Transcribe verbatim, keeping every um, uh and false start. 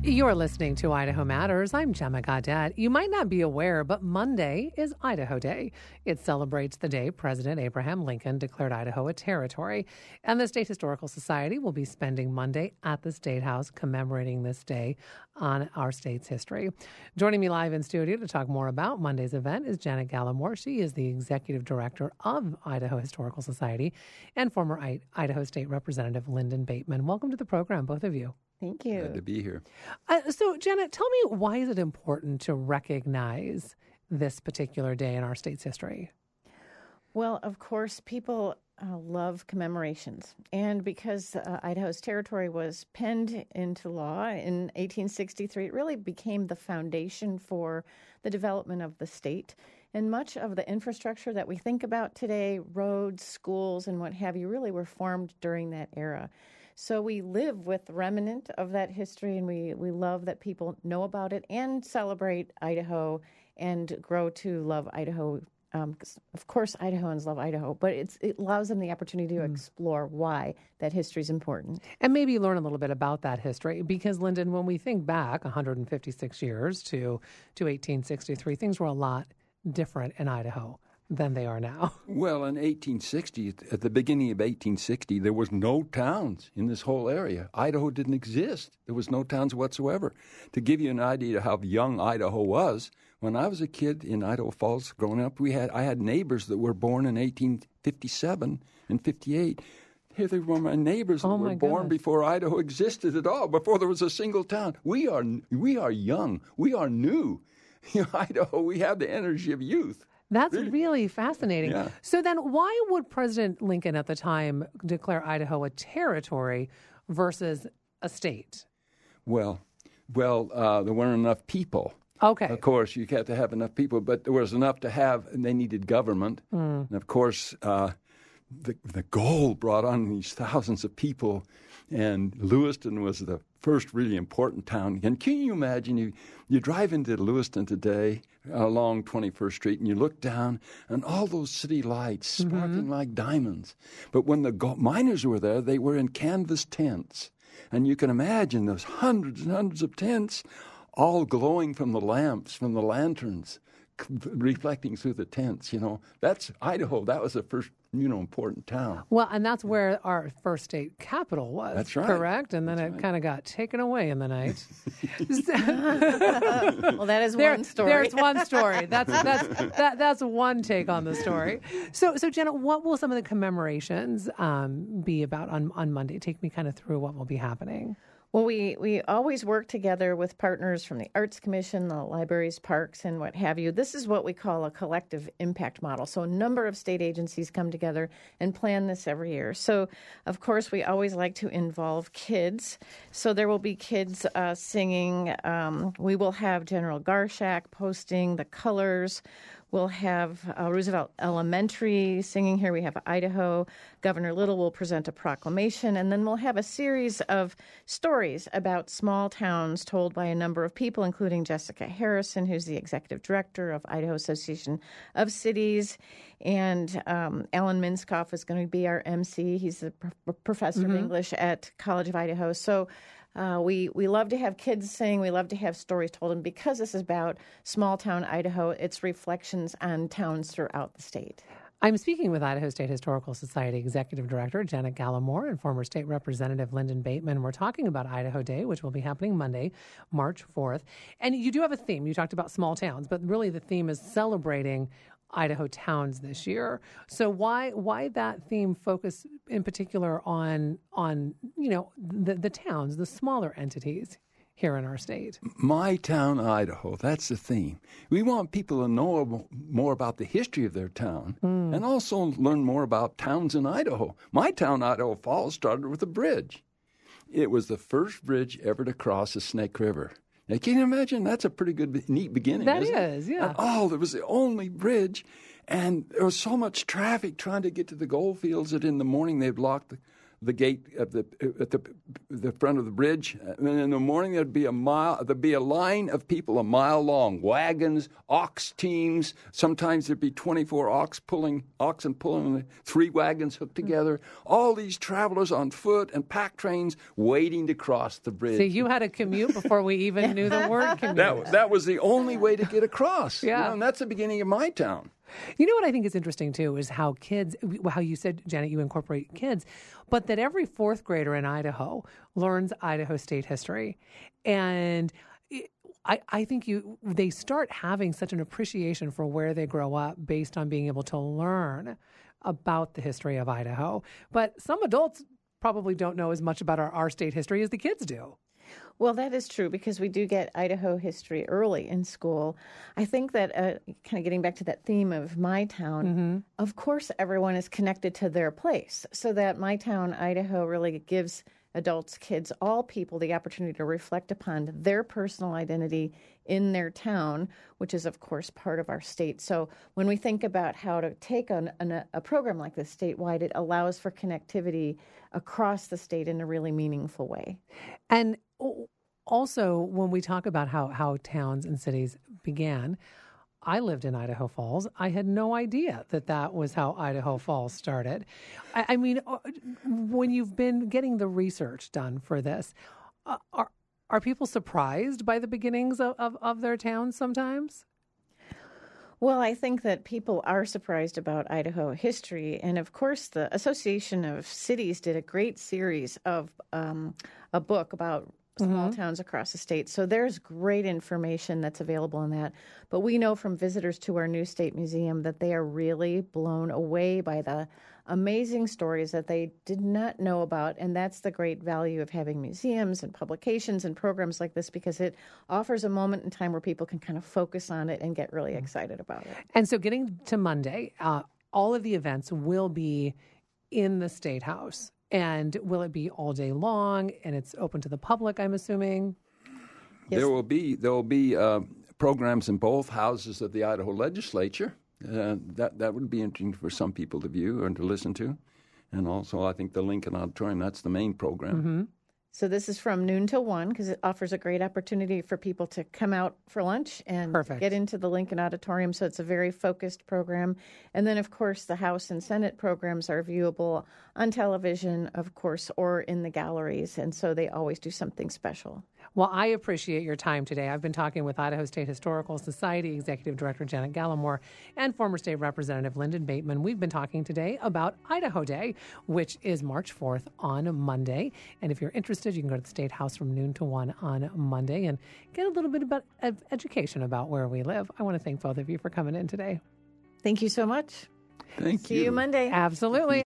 You're listening to Idaho Matters. I'm Gemma Gaudet. You might not be aware, but Monday is Idaho Day. It celebrates the day President Abraham Lincoln declared Idaho a territory. And the State Historical Society will be spending Monday at the State House commemorating this day on our state's history. Joining me live in studio to talk more about Monday's event is Janet Gallimore. She is the Executive Director of Idaho Historical Society and former I- Idaho State Representative Lyndon Bateman. Welcome to the program, both of you. Thank you. Glad to be here. Uh, so, Janet, tell me, why is it important to recognize this particular day in our state's history? Well, of course, people uh, love commemorations. And because uh, Idaho's territory was penned into law in eighteen sixty-three, it really became the foundation for the development of the state. And much of the infrastructure that we think about today, roads, schools, and what have you, really were formed during that era. So we live with the remnant of that history, and we, we love that people know about it and celebrate Idaho and grow to love Idaho. Um, 'cause of course, Idahoans love Idaho, but it's, it allows them the opportunity to mm. explore why that history is important. And maybe learn a little bit about that history, because, Lyndon, when we think back one hundred fifty-six years to, to eighteen sixty-three, things were a lot different in Idaho than they are now. Well, in eighteen sixty, at the beginning of eighteen sixty, there was no towns in this whole area. Idaho didn't exist. There was no towns whatsoever. To give you an idea of how young Idaho was, when I was a kid in Idaho Falls growing up, we had I had neighbors that were born in eighteen fifty-seven and fifty-eight. Here they were my neighbors that oh were born goodness. before Idaho existed at all, before there was a single town. We are we are young. We are new. In Idaho, we have the energy of youth. That's really, really fascinating. Yeah. So then why would President Lincoln at the time declare Idaho a territory versus a state? Well, well, uh, there weren't enough people. Okay. Of course, you had to have enough people, but there was enough to have, and they needed government. Mm. And of course, uh, the the gold brought on these thousands of people, and Lewiston was the first really important town. And can you imagine, you, you drive into Lewiston today along twenty-first Street, and you look down, and all those city lights sparkling mm-hmm. like diamonds. But when the gold miners were there, they were in canvas tents. And you can imagine those hundreds and hundreds of tents all glowing from the lamps, from the lanterns, reflecting through the tents, you know. That's Idaho. That was the first, you know, important town. Well, and that's where our first state capital was. That's right. Correct? And then that's it right. kind of got taken away in the night. Well, that is there, one story. There's one story. That's that's that, that's one take on the story. So, so Jenna, what will some of the commemorations um, be about on, on Monday? Take me kind of through what will be happening. Well, we, we always work together with partners from the Arts Commission, the libraries, parks, and what have you. This is what we call a collective impact model. So a number of state agencies come together and plan this every year. So, of course, we always like to involve kids. So there will be kids uh, singing. Um, we will have General Garshak posting the colors. We'll have uh, Roosevelt Elementary singing here. We have Idaho. Governor Little will present a proclamation, and then we'll have a series of stories about small towns told by a number of people, including Jessica Harrison, who's the executive director of Idaho Association of Cities, and um, Alan Minskoff is going to be our M C. He's a pr- professor mm-hmm. of English at College of Idaho. So Uh, we, we love to have kids sing. We love to have stories told. And because this is about small-town Idaho, it's reflections on towns throughout the state. I'm speaking with Idaho State Historical Society Executive Director Janet Gallimore and former State Representative Lyndon Bateman. We're talking about Idaho Day, which will be happening Monday, March fourth. And you do have a theme. You talked about small towns, but really the theme is celebrating Idaho towns this year. So why why that theme focus in particular on on you know the the towns, the smaller entities here in our state? My town, Idaho. That's the theme. We want people to know more about the history of their town mm. and also learn more about towns in Idaho. My town, Idaho Falls, started with a bridge. It was the first bridge ever to cross the Snake River. Now, can you imagine? That's a pretty good, neat beginning, That isn't is, it? yeah. And, oh, it was the only bridge, and there was so much traffic trying to get to the gold fields that in the morning they'd block the, the gate at the at the the front of the bridge. And in the morning there'd be a mile. There'd be a line of people a mile long, wagons, ox teams. Sometimes there'd be twenty-four ox pulling oxen pulling three wagons hooked together. All these travelers on foot and pack trains waiting to cross the bridge. So you had a commute before we even knew the word commute. That that was the only way to get across. Yeah, you know, and that's the beginning of my town. You know what I think is interesting, too, is how kids, how you said, Janet, you incorporate kids, but that every fourth grader in Idaho learns Idaho state history. And it, I, I think you they start having such an appreciation for where they grow up based on being able to learn about the history of Idaho. But some adults probably don't know as much about our, our state history as the kids do. Well, that is true because we do get Idaho history early in school. I think that uh, kind of getting back to that theme of my town, mm-hmm. of course, everyone is connected to their place. So that my town, Idaho, really gives adults, kids, all people the opportunity to reflect upon their personal identity in their town, which is, of course, part of our state. So when we think about how to take on an, a program like this statewide, it allows for connectivity across the state in a really meaningful way. And also, when we talk about how, how towns and cities began, I lived in Idaho Falls. I had no idea that that was how Idaho Falls started. I, I mean, when you've been getting the research done for this, uh, are are people surprised by the beginnings of, of, of their towns sometimes? Well, I think that people are surprised about Idaho history. And of course, the Association of Cities did a great series of um, a book about small mm-hmm. towns across the state. So there's great information that's available in that. But we know from visitors to our new state museum that they are really blown away by the amazing stories that they did not know about. And that's the great value of having museums and publications and programs like this, because it offers a moment in time where people can kind of focus on it and get really excited about it. And so getting to Monday, uh, all of the events will be in the State House. And will it be all day long? And it's open to the public, I'm assuming? Yes. There will be there will be uh, programs in both houses of the Idaho legislature. Uh, that that would be interesting for some people to view and to listen to. And also, I think the Lincoln Auditorium, that's the main program. Mm-hmm. So this is from noon till one because it offers a great opportunity for people to come out for lunch and Perfect. Get into the Lincoln Auditorium. So it's a very focused program. And then, of course, the House and Senate programs are viewable on television, of course, or in the galleries. And so they always do something special. Well, I appreciate your time today. I've been talking with Idaho State Historical Society Executive Director Janet Gallimore and former State Representative Lyndon Bateman. We've been talking today about Idaho Day, which is March fourth on Monday. And if you're interested, you can go to the State House from noon to one on Monday and get a little bit about education about where we live. I want to thank both of you for coming in today. Thank you so much. Thank See you. See you Monday. Absolutely.